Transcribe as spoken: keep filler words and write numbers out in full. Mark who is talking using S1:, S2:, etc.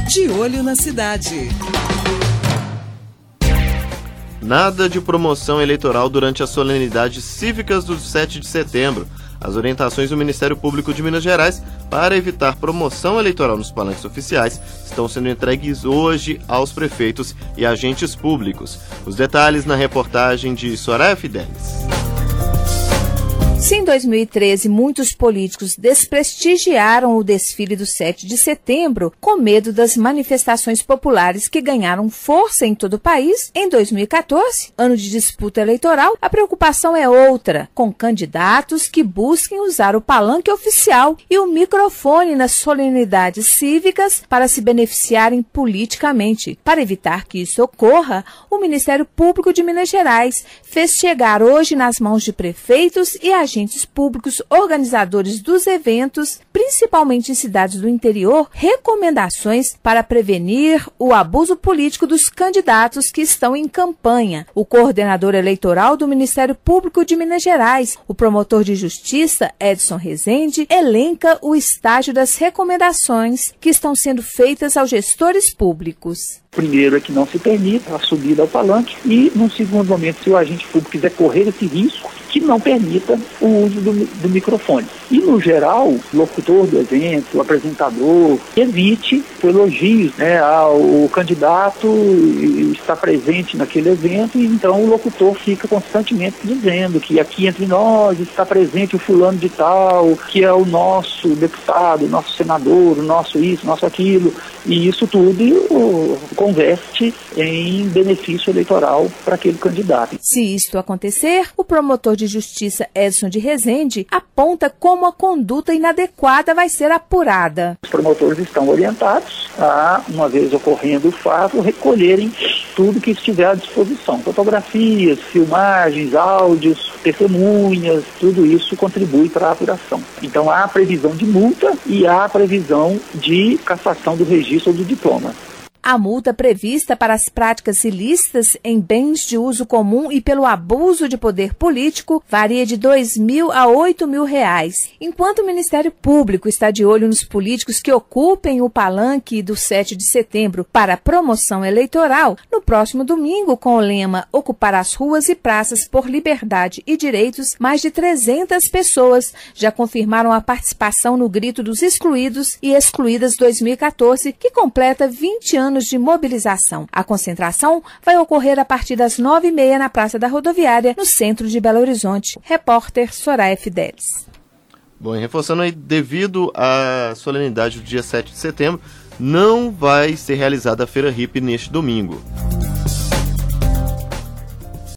S1: De Olho na Cidade.
S2: Nada de promoção eleitoral durante as solenidades cívicas do sete de setembro. As orientações do Ministério Público de Minas Gerais para evitar promoção eleitoral nos palanques oficiais estão sendo entregues hoje aos prefeitos e agentes públicos. Os detalhes na reportagem de Soraya Fidelis.
S3: Se em dois mil e treze muitos políticos desprestigiaram o desfile do sete de setembro com medo das manifestações populares que ganharam força em todo o país, em dois mil e quatorze, ano de disputa eleitoral, a preocupação é outra, com candidatos que busquem usar o palanque oficial e o microfone nas solenidades cívicas para se beneficiarem politicamente. Para evitar que isso ocorra, o Ministério Público de Minas Gerais fez chegar hoje nas mãos de prefeitos e agentes agentes públicos organizadores dos eventos, principalmente em cidades do interior, recomendações para prevenir o abuso político dos candidatos que estão em campanha. O coordenador eleitoral do Ministério Público de Minas Gerais, o promotor de justiça, Edson Rezende, elenca o estágio das recomendações que estão sendo feitas aos gestores públicos.
S4: Primeiro é que não se permita a subida ao palanque e, num segundo momento, se o agente público quiser correr esse risco, que não permita o uso do, do microfone. E, no geral, o locutor do evento, o apresentador, evite elogios, né, ao candidato estar presente naquele evento, e então o locutor fica constantemente dizendo que aqui entre nós está presente o fulano de tal, que é o nosso deputado, o nosso senador, o nosso isso, o nosso aquilo, e isso tudo o, converte em benefício eleitoral para aquele candidato.
S3: Se isto acontecer, o promotor de justiça Edson de Rezende aponta como a conduta inadequada vai ser apurada.
S4: Os promotores estão orientados a, uma vez ocorrendo o fato, recolherem tudo que estiver à disposição. Fotografias, filmagens, áudios, testemunhas, tudo isso contribui para a apuração. Então há a previsão de multa e há a previsão de cassação do registro ou do diploma.
S3: A multa prevista para as práticas ilícitas em bens de uso comum e pelo abuso de poder político varia de dois mil a oito mil reais. Enquanto o Ministério Público está de olho nos políticos que ocupem o palanque do sete de setembro para promoção eleitoral, no próximo domingo, com o lema Ocupar as ruas e praças por liberdade e direitos, mais de trezentas pessoas já confirmaram a participação no Grito dos Excluídos e Excluídas dois mil e quatorze, que completa vinte anos de mobilização. A concentração vai ocorrer a partir das nove e meia na Praça da Rodoviária, no centro de Belo Horizonte. Repórter Soraya Fidelis.
S2: Bom, e reforçando aí, devido à solenidade do dia sete de setembro, não vai ser realizada a Feira Hippie neste domingo.